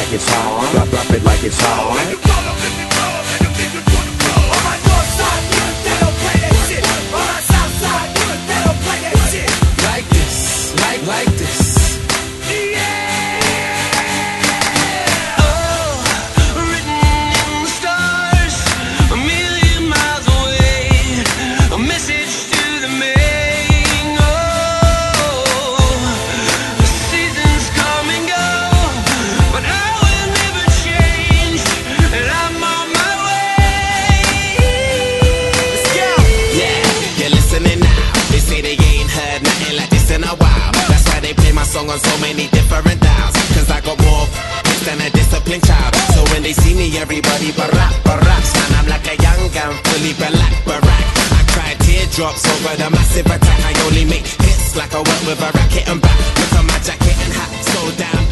like it's hot. Drop it like it's hot. Like this. Yeah. Oh, written in the stars, a million miles away, a message to the main. Oh, the seasons come and go, but I will never change, and I'm on my way. Let's go. Yeah, you're listening now. They say they ain't heard nothing like this in a while. They play my song on so many different dials, cause I got more hits than a disciplined child. So when they see me, everybody barack. Man, I'm like a young and fully black barack. I cry teardrops over the massive attack. I only make hits like I work with a racket and back. Look at my jacket and hat, so damn